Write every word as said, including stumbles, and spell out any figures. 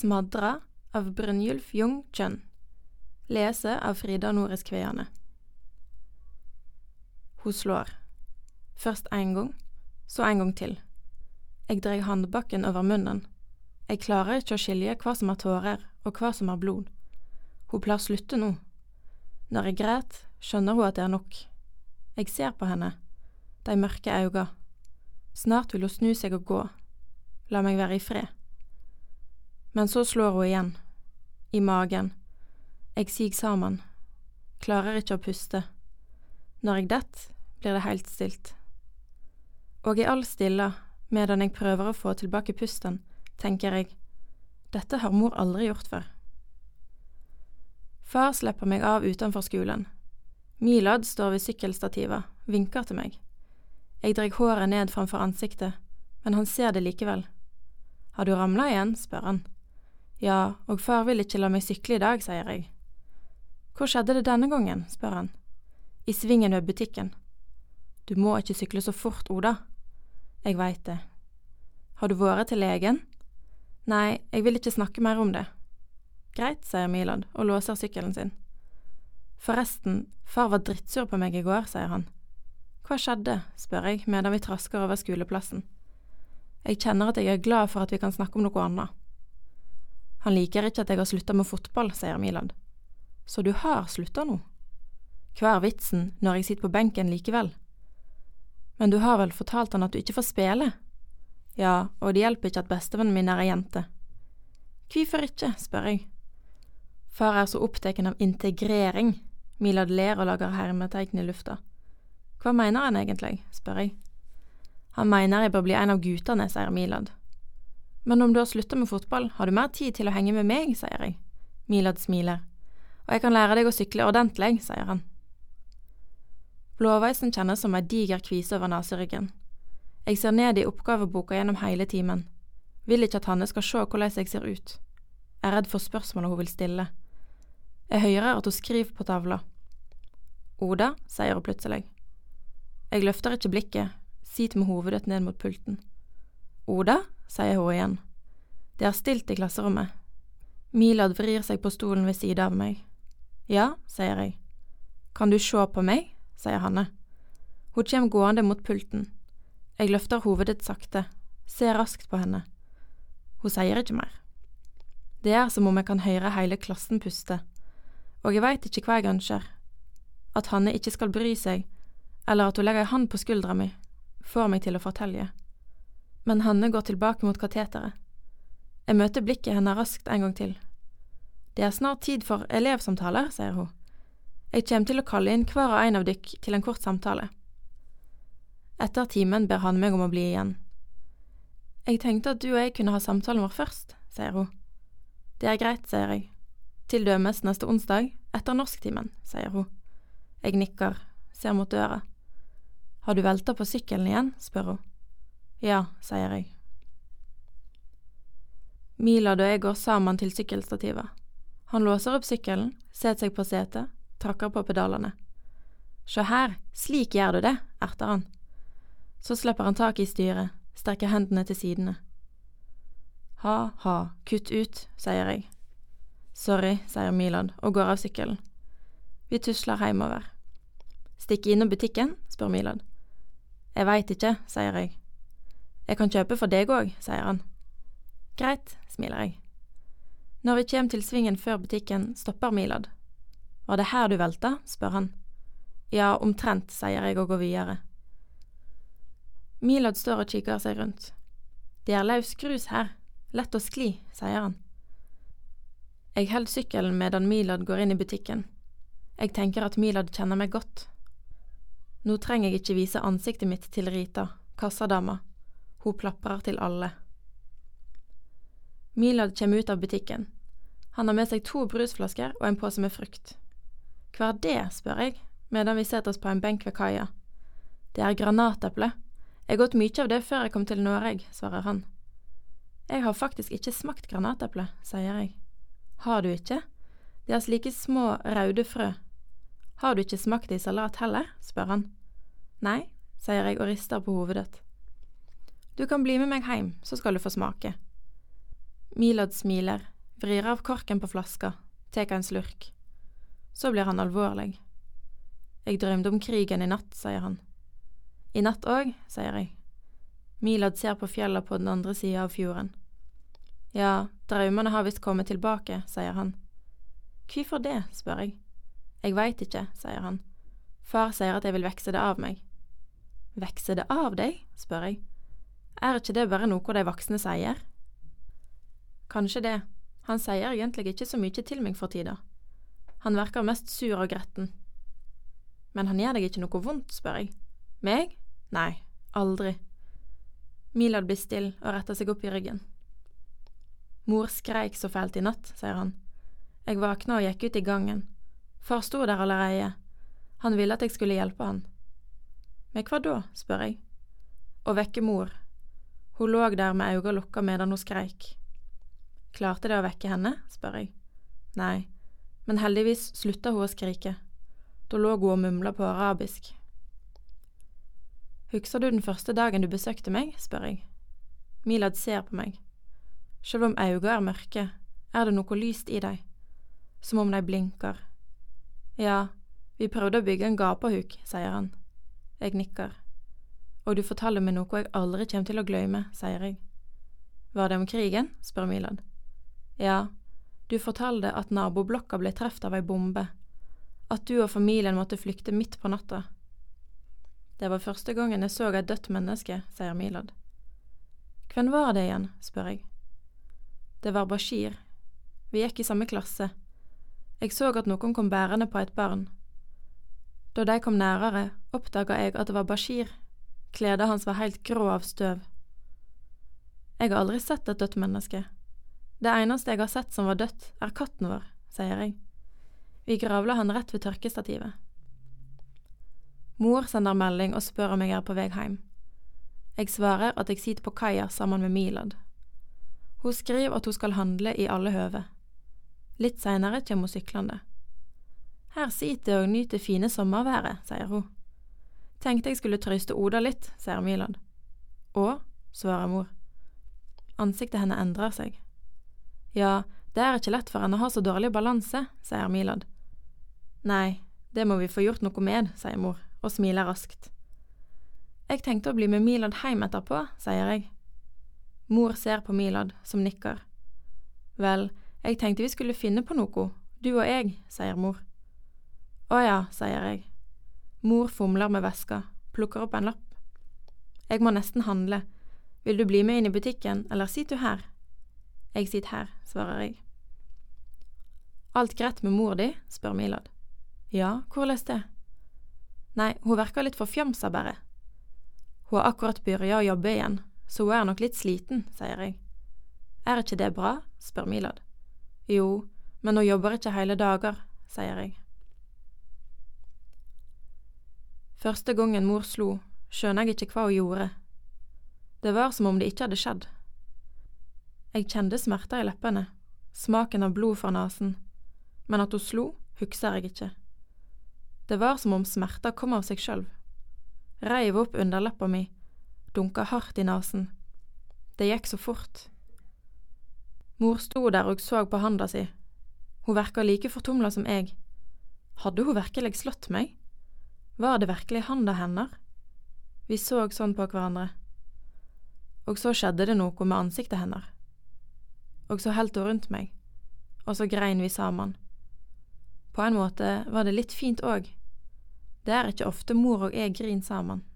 Smadra av Brynjulf Jung Kjønn. Lese av Frida Norris Kveane. Hun slår. Først en gang, så en gang til. Jeg drar handbakken over munnen. Jeg klarer ikke å skilje hva som er tårer og hva som er blod. Hun pleier slutte nå. Når jeg græt, skjønner hun at det er nok. Jeg ser på henne, de mørke øyne. Snart vil hun snu seg og gå. La meg være i fred. Men så slår hun igjen. I magen. Jeg sig sammen. Klarer ikke å puste. Når jeg dett, blir det helt stilt. Og i all stille, medan jeg prøver å få tilbake pusten, tenker jeg, dette har mor aldri gjort før. Far slipper meg av utenfor skolen. Milad står ved sykkelstativet, vinker til meg. Jeg drar håret ned framfor ansiktet, men han ser det likevel. Har du ramlet igjen, spør han. Ja, og far vil ikke la meg sykle i dag, sier jeg. Hvor skjedde det denne gangen, spør han. I svingen ved butikken. Du må ikke sykle så fort, Oda. Jeg vet det. Har du vært til legen? Nei, jeg vil ikke snakke mer om det. Greit, sier Milad og låser sykkelen sin. Forresten, far var drittsur på meg i går, sier han. Hva skjedde, spør jeg, medan vi trasker over skoleplassen. Jeg kjenner at jeg er glad for at vi kan snakke om noe annet. Han liker ikke at jeg har sluttet med fotball, sier Milad. Så du har sluttet nå? Hva er vitsen når jeg sitter på benken likevel? Men du har vel fortalt han at du ikke får spille? Ja, og det hjelper ikke at bestevennen min er en jente. Hvorfor ikke, spør jeg. Far er så opptatt av integrering. Milad ler og lager hermetegn i lufta. Hva mener han egentlig, spør jeg. Han mener jeg bør bli en av guttene, sier Milad. Men om du har sluttet med fotball, har du mer tid til å henge med meg, sier jeg. Milad smiler. Og jeg kan lære deg å sykle ordentlig, sier han. Blåveisen kjennes som en diger kvise over naseryggen. Jeg ser ned i oppgaveboka gjennom hele timen. Vil ikke at Hanne skal se hvordan jeg ser ut. Jeg er redd for spørsmålet hun vil stille. Jeg hører at hun skriver på tavla. Oda, sier hun plutselig. Jeg løfter ikke blikket, sitter med hovedet ned mot pulten. Oda, sier hun igjen. Det er stilt i klasserommet. Milad vrir seg på stolen ved siden av meg. Ja, sier jeg. Kan du se på meg, sier Hanne. Hun kommer gående mot pulten. Jeg løfter hovedet sakte, ser raskt på henne. Hun sier ikke mer. Det er som om jeg kan høre hele klassen puste, og jeg vet ikke hva jeg ønsker. At Hanne ikke skal bry seg, eller at hun legger en hand på skuldra mi, får meg til å fortelle. Men Hanne går tilbake mot kateteret. Jeg møter blikket henne raskt en gang til. Det er snart tid for elevsamtaler, sier hun. Jeg kommer til å kalle inn hver og en av dykk til en kort samtale. Etter timen ber han meg om å bli igjen. Jeg tenkte at du og jeg kunne ha samtalen vår først, sier hun. Det er greit, sier jeg. Til dømes neste onsdag, etter norsktimen, sier hun. Jeg nikker, ser mot døra. Har du veltet på sykkelen igjen, spør hun. Ja, sier jeg. Milad og jeg går sammen til sykkelstativet. Han låser opp sykkelen, setter seg på setet, trakker på pedalene. Se her, slik gjør du det, erter han. Så slipper han tak i styret, strekker hendene til sidene. Ha, ha, kutt ut, sier jeg. Sorry, sier Milad og går av sykkelen. Vi tusler hjemover. Stikk innom butikken, spør Milad. Jeg vet ikke, sier jeg. Jeg kan kjøpe for deg også, sier han. Greit, smiler jeg. Når vi kommer til svingen før butikken, stopper Milad. Var det her du velta, spør han. Ja, omtrent, sier jeg og går videre. Milad står og kikker seg rundt. Det er løs grus her, lett å skli, sier han. Jeg holder sykkelen medan Milad går inn i butikken. Jeg tenker at Milad kjenner meg godt. Nå trenger jeg ikke vise ansiktet mitt til Rita, kassadama. Hun plaprer til alle. Milad kommer ut av butikken. Han har med seg to brusflasker og en pose med frukt. Hva er det, spør jeg, medan vi setter oss på en benk ved kaia. Det er granateple. Jeg har gått mye av det før jeg kom til Norge, svarer han. Jeg har faktisk ikke smakt granateple, sier jeg. Har du ikke? De er slike små, røde frø. Har du ikke smakt det i salat heller, spør han. Nei, sier jeg og rister på hovedet. Du kan bli med meg hjem, så skal du få smake. Milad smiler, vrir av korken på flaska, tek en slurk. Så blir han alvorlig. Jeg drømte om krigen i natt, sier han. I natt òg, sier jeg. Milad ser på fjella på den andre siden av fjorden. Ja, drømmene har visst kommet tilbake, sier han. Hvorfor det, spør jeg. Jeg vet ikke, sier han. Far sier at jeg vil vekse det av meg. Vekse det av deg, spør jeg. Er ikke det bare noe de voksne sier? Kanskje det. Han sier egentlig ikke så mye til meg for tida. Han virker mest sur og gretten. Men han gjør deg ikke noe vondt, spør jeg. Meg? Nei, aldri. Milad blir still og retter seg opp i ryggen. Mor skreik så fælt i natt, sier han. Jeg vakna og gikk ut i gangen. Far sto der allerede. Han ville at jeg skulle hjelpe han. Men hva da, spør jeg. Å vekke mor. Hun lå der med øynene lukka medan hun skreik. Klarte det å vekke henne, spør jeg. Nei, men heldigvis slutta hun å skrike. Da lå hun og mumla på arabisk. Husker du den første dagen du besøkte meg, spør jeg. Milad ser på meg. Selv om øynene er mørke, er det noe lyst i deg, som om de blinker. Ja, vi prøvde å bygge en gapahuk, sier han. Jeg nikker. Og du fortalte meg noe jeg aldri kommer til å glemme, sier jeg. Var det om krigen, spør Milad. Ja, du fortalte at naboblokka ble treft av ei bombe, at du og familien måtte flykte midt på natta. Det var første gangen jeg så et dødt menneske, sier Milad. Hvem var det igjen, spør jeg. Det var Bashir. Vi gikk i samme klasse. Jeg så at noen kom bærende på et barn. Da de kom nærere, oppdaga jeg at det var Bashir. Kledet hans var helt grå av støv. Jeg har aldri sett et dødt menneske. Det eneste jeg har sett som var dødt, er katten vår, sier jeg. Vi gravla han rett ved tørkestativet. Mor sender melding og spør om jeg er på vei hjem. Jeg svarer at jeg sitter på kaia sammen med Milad. Hun skriver at hun skal handle i alle høve. Litt senere kommer hun syklende. Her sitter jeg og nyter fine sommerværet, sier hun. Tenkte jeg skulle trøste Oda litt, sier Milad. Å, svarer mor. Ansiktet henne endrer seg. Ja, det er ikke lett for henne å ha så dårlig balanse, sier Milad. Nei, det må vi få gjort noe med, sier mor, og smiler raskt. Jeg tenkte å bli med Milad hjem etterpå, sier jeg. Mor ser på Milad, som nikker. Vel, jeg tenkte vi skulle finne på noe, du og jeg, sier mor. Å ja, sier jeg. Mor fomler med veska, plukker opp en lapp. Jeg må nesten handle. Vil du bli med inn i butikken, eller sitter du her? Jeg sitter her, svarer jeg. Alt greit med mor di, spør Milad. Ja, hvordan det? Nei, hun virker litt forfjamsa bare. Hun har akkurat begynt å jobbe igjen, så hun er nok litt sliten, sier jeg. Er ikke det bra, spør Milad. Jo, men hun jobber ikke hele dager, sier jeg. Første gangen mor slo, skjønner jeg ikke hva hun gjorde. Det var som om det ikke hadde skjedd. Jeg kjente smerter i leppene, smaken av blod fra nasen, men at hun slo, husker jeg ikke. Det var som om smerter kom av seg selv. Reiv opp underleppa mi, dunka hardt i nasen. Det gikk så fort. Mor sto der og så på handa si. Hun virket like fortumla som jeg. Hadde hun virkelig slått meg? Var det virkelig handa hennes? Vi så sånn på hverandre. Og så skjedde det noe med ansiktet hennes. Og så helt hun rundt meg, og så grein vi sammen. På en måte var det litt fint òg. Det er ikke ofte mor og jeg griner sammen.